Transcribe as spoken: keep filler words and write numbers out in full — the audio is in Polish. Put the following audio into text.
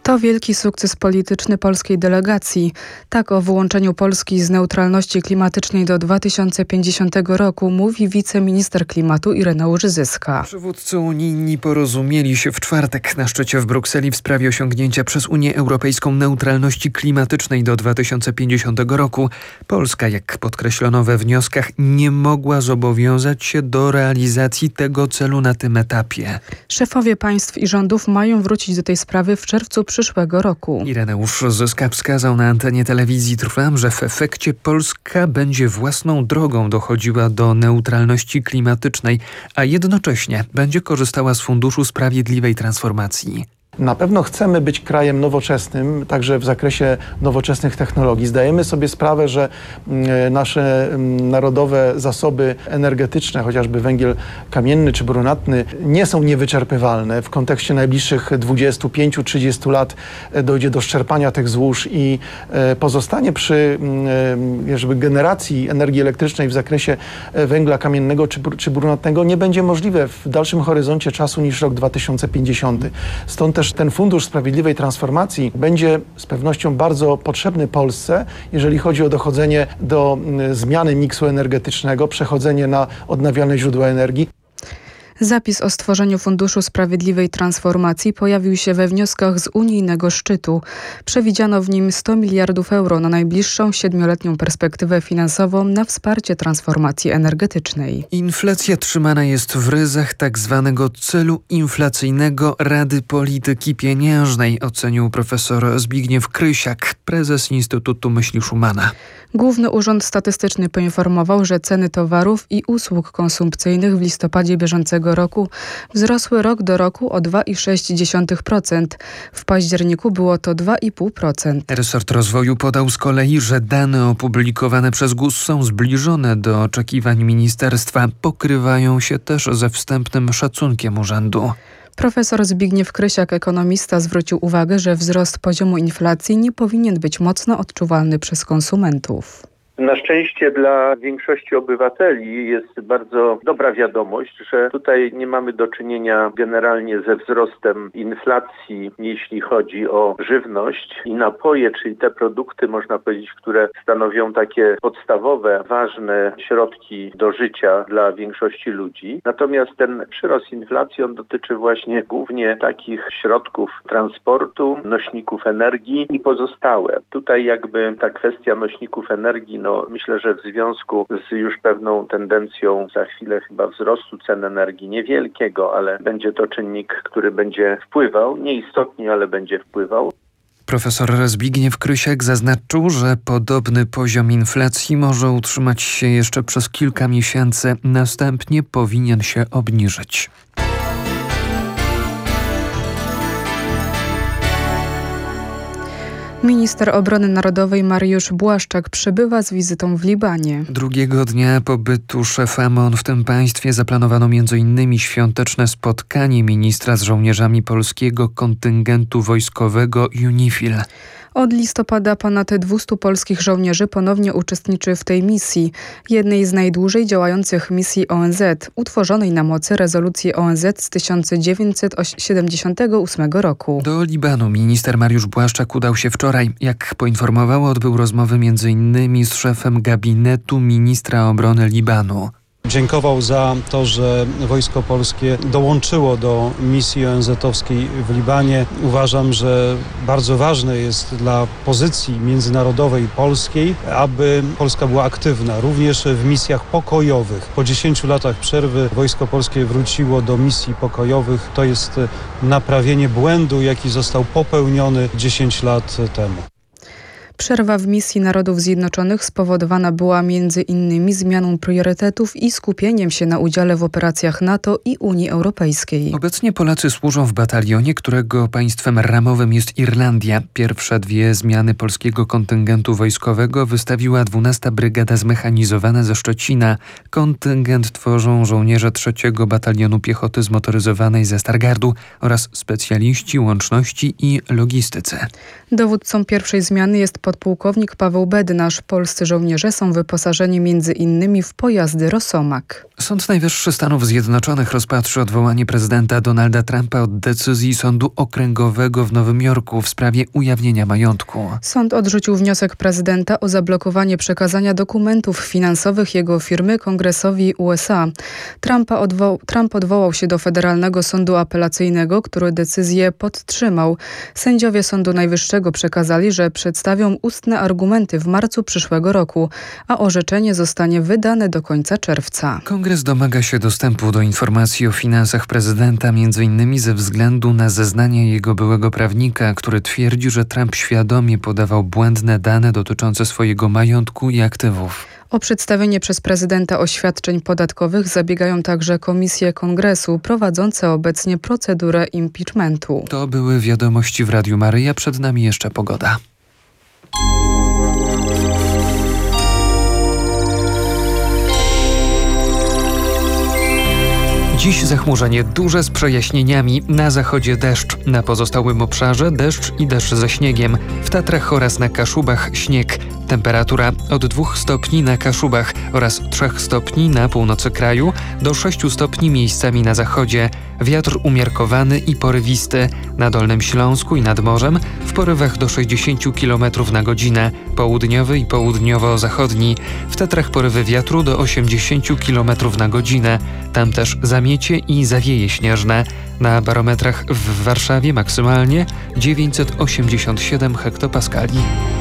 To wielki sukces polityczny polskiej delegacji. Tak o wyłączeniu Polski z neutralności klimatycznej do dwa tysiące pięćdziesiątego roku mówi wiceminister klimatu Ireneusz Zyska. Przywódcy unijni porozumieli się w czwartek na szczycie w Brukseli w sprawie osiągnięcia przez Unię Europejską neutralności klimatycznej do dwa tysiące pięćdziesiątego roku. Polska, jak podkreślono we wnioskach, nie mogła zobowiązać się do realizacji tego celu na tym etapie. Szefowie państw i rządów mają wrócić do tej sprawy w czerwcu przyszłego roku. Ireneusz Zyska wskazał na antenie telewizji Trwam, że w efekcie Polska będzie własną drogą dochodziła do neutralności klimatycznej, a jednocześnie będzie korzystała z Funduszu Sprawiedliwej Transformacji. Na pewno chcemy być krajem nowoczesnym, także w zakresie nowoczesnych technologii. Zdajemy sobie sprawę, że nasze narodowe zasoby energetyczne, chociażby węgiel kamienny czy brunatny, nie są niewyczerpywalne. W kontekście najbliższych dwudziestu pięciu do trzydziestu lat dojdzie do szczerpania tych złóż i pozostanie przy jakby generacji energii elektrycznej w zakresie węgla kamiennego czy, czy brunatnego nie będzie możliwe w dalszym horyzoncie czasu niż rok dwa tysiące pięćdziesiąty. Stąd też ten Fundusz Sprawiedliwej Transformacji będzie z pewnością bardzo potrzebny Polsce, jeżeli chodzi o dochodzenie do zmiany miksu energetycznego, przechodzenie na odnawialne źródła energii. Zapis o stworzeniu Funduszu Sprawiedliwej Transformacji pojawił się we wnioskach z unijnego szczytu. Przewidziano w nim sto miliardów euro na najbliższą siedmioletnią perspektywę finansową na wsparcie transformacji energetycznej. Inflacja trzymana jest w ryzach tak zwanego celu inflacyjnego Rady Polityki Pieniężnej, ocenił profesor Zbigniew Krysiak, prezes Instytutu Myśli Schumana. Główny Urząd Statystyczny poinformował, że ceny towarów i usług konsumpcyjnych w listopadzie bieżącego roku wzrosły rok do roku o dwa przecinek sześć procent. W październiku było to dwa przecinek pięć procent. Resort Rozwoju podał z kolei, że dane opublikowane przez G U S są zbliżone do oczekiwań ministerstwa. Pokrywają się też ze wstępnym szacunkiem urzędu. Profesor Zbigniew Krysiak, ekonomista, zwrócił uwagę, że wzrost poziomu inflacji nie powinien być mocno odczuwalny przez konsumentów. Na szczęście dla większości obywateli jest bardzo dobra wiadomość, że tutaj nie mamy do czynienia generalnie ze wzrostem inflacji, jeśli chodzi o żywność i napoje, czyli te produkty, można powiedzieć, które stanowią takie podstawowe, ważne środki do życia dla większości ludzi. Natomiast ten przyrost inflacji, on dotyczy właśnie głównie takich środków transportu, nośników energii i pozostałe. Tutaj jakby ta kwestia nośników energii, no myślę, że w związku z już pewną tendencją za chwilę chyba wzrostu cen energii niewielkiego, ale będzie to czynnik, który będzie wpływał, nieistotnie, ale będzie wpływał. Profesor Zbigniew Krysiak zaznaczył, że podobny poziom inflacji może utrzymać się jeszcze przez kilka miesięcy, następnie powinien się obniżyć. Minister Obrony Narodowej Mariusz Błaszczak przybywa z wizytą w Libanie. Drugiego dnia pobytu szefa M O N w tym państwie zaplanowano między innymi świąteczne spotkanie ministra z żołnierzami polskiego kontyngentu wojskowego UNIFIL. Od listopada ponad dwustu polskich żołnierzy ponownie uczestniczy w tej misji, jednej z najdłużej działających misji O N Z, utworzonej na mocy rezolucji O N Z z tysiąc dziewięćset siedemdziesiątego ósmego roku. Do Libanu minister Mariusz Błaszczak udał się wczoraj. Jak poinformował, odbył rozmowy między innymi z szefem gabinetu ministra obrony Libanu. Dziękował za to, że Wojsko Polskie dołączyło do misji O N Z-owskiej w Libanie. Uważam, że bardzo ważne jest dla pozycji międzynarodowej polskiej, aby Polska była aktywna również w misjach pokojowych. Po dziesięciu latach przerwy Wojsko Polskie wróciło do misji pokojowych. To jest naprawienie błędu, jaki został popełniony dziesięć lat temu. Przerwa w misji Narodów Zjednoczonych spowodowana była między innymi zmianą priorytetów i skupieniem się na udziale w operacjach NATO i Unii Europejskiej. Obecnie Polacy służą w batalionie, którego państwem ramowym jest Irlandia. Pierwsze dwie zmiany polskiego kontyngentu wojskowego wystawiła dwunasta Brygada Zmechanizowana ze Szczecina. Kontyngent tworzą żołnierze trzeciego Batalionu Piechoty Zmotoryzowanej ze Stargardu oraz specjaliści łączności i logistyce. Dowódcą pierwszej zmiany jest podpułkownik Paweł Bednarz. Polscy żołnierze są wyposażeni między innymi w pojazdy Rosomak. Sąd Najwyższy Stanów Zjednoczonych rozpatrzy odwołanie prezydenta Donalda Trumpa od decyzji Sądu Okręgowego w Nowym Jorku w sprawie ujawnienia majątku. Sąd odrzucił wniosek prezydenta o zablokowanie przekazania dokumentów finansowych jego firmy Kongresowi U S A. Trumpa odwo- Trump odwołał się do Federalnego Sądu Apelacyjnego, który decyzję podtrzymał. Sędziowie Sądu Najwyższego przekazali, że przedstawią ustne argumenty w marcu przyszłego roku, a orzeczenie zostanie wydane do końca czerwca. Kongres domaga się dostępu do informacji o finansach prezydenta, między innymi ze względu na zeznania jego byłego prawnika, który twierdzi, że Trump świadomie podawał błędne dane dotyczące swojego majątku i aktywów. O przedstawienie przez prezydenta oświadczeń podatkowych zabiegają także komisje Kongresu prowadzące obecnie procedurę impeachmentu. To były wiadomości w Radiu Maryja, przed nami jeszcze pogoda. Dziś zachmurzenie duże z przejaśnieniami, na zachodzie deszcz, na pozostałym obszarze deszcz i deszcz ze śniegiem, w Tatrach oraz na Kaszubach śnieg. Temperatura od dwóch stopni na Kaszubach oraz trzech stopni na północy kraju do sześciu stopni miejscami na zachodzie. Wiatr umiarkowany i porywisty. Na Dolnym Śląsku i nad morzem w porywach do sześćdziesięciu kilometrów na godzinę. Południowy i południowo-zachodni. W Tatrach porywy wiatru do osiemdziesięciu kilometrów na godzinę. Tam też zamiecie i zawieje śnieżne. Na barometrach w Warszawie maksymalnie dziewięćset osiemdziesiąt siedem hektopaskali.